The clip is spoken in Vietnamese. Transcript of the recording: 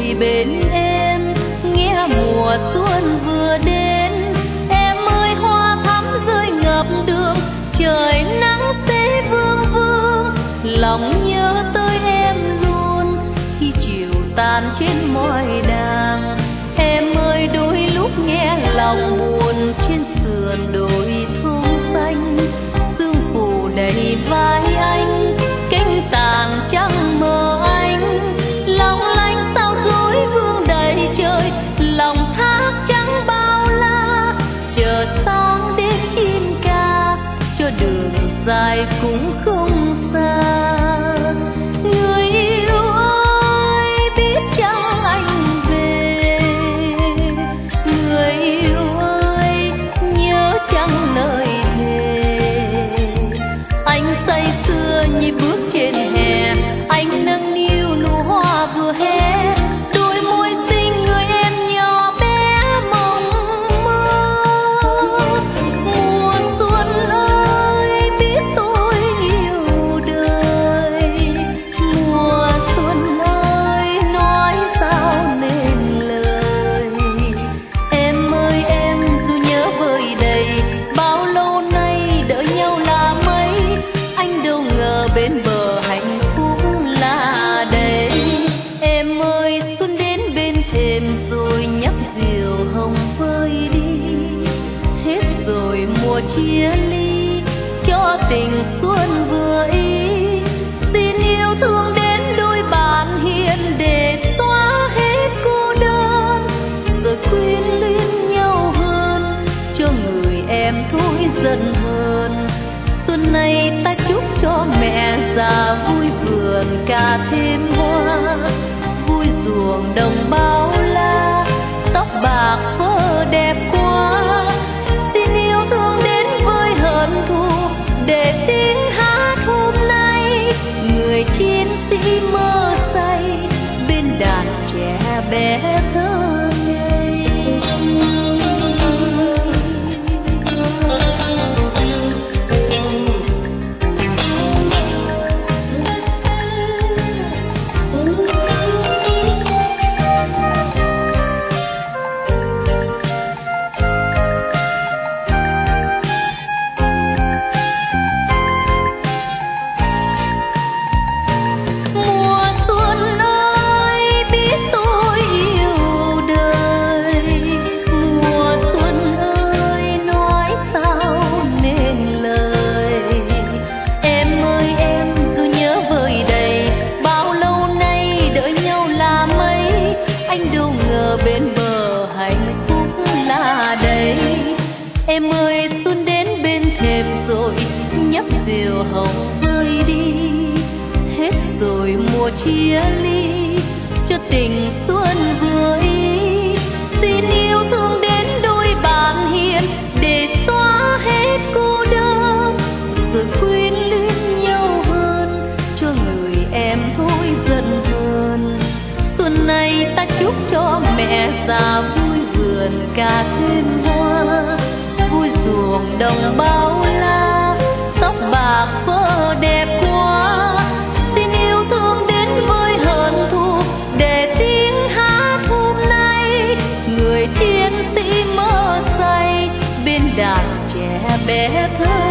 ngồi bên em, nghe mùa xuân vừa đến. Em ơi hoa thắm rơi ngập đường, trời nắng sẽ vương vương, lòng nhớ tới em luôn khi chiều tàn trên mỏi đàng. Em ơi đôi lúc nghe lòng buồn trên sườn đồi thung xanh, sương phủ đầy vai anh, cánh tàng trăng mờ anh, long lanh sao dối vương đầy trời, lòng thác trắng bao la, chờ sáng đến chim ca cho đường dài cũng không xa. Người yêu ơi biết chăng anh về, người yêu ơi nhớ chăng lời thề. Anh say sưa nhịp bước trên hè, anh nâng niu nụ hoa vừa hé, đôi môi xinh người em nhỏ bé mộng mơ. Mùa xuân ơi biết tôi yêu đời, mùa xuân ơi nói sao nên lời. Em ơi em dù nhớ vơi đầy, bao lâu nay đợi nhau là mấy, anh đâu ngờ bên bờ hạnh phúc là đây. Em ơi xuân đến bên thềm rồi nhấp rượu hồng vơi đi, hết rồi mùa chia ly cho tình xuân vừa ý. Xin yêu thương đến đôi bạn hiền để xóa hết cô đơn, rồi quyến luyến nhau hơn cho người em thôi dần hơn. Xuân này ta chúc cho mẹ già vui vườn cả thêm hoa, vui ruộng đồng bao la, tóc bạc phơ đẹp quá. Xin yêu thương đến với hận thù để tiếng hát hôm nay, người chiến sĩ mơ say bên đàn trẻ bé thơ ngây. Mùa xuân ơi biết tôi yêu đời, mùa xuân ơi nói sao nên lời. Em ơi em cứ nhớ vơi đầy, bao lâu nay đợi nhau là mấy, anh đâu ngờ bên bờ hạnh phúc là đây. Em ơi xuân đến bên thềm rồi nhấp rượu hồng vơi đi, hết rồi mùa chia ly cho tình xuân vừa ý. Xin yêu thương đến đôi bạn hiền để xóa hết cô đơn, rồi quyến luyến nhau hơn cho người em thôi dần hơn. Xuân này ta chúc cho mẹ già vui vườn cả thêm hoa, vui ruộng đồng bao la, tóc bạc phơ đẹp quá. Xin yêu thương đến với hận thù để tiếng hát hôm nay, người chiến sĩ mơ say bên đàn trẻ bé thơ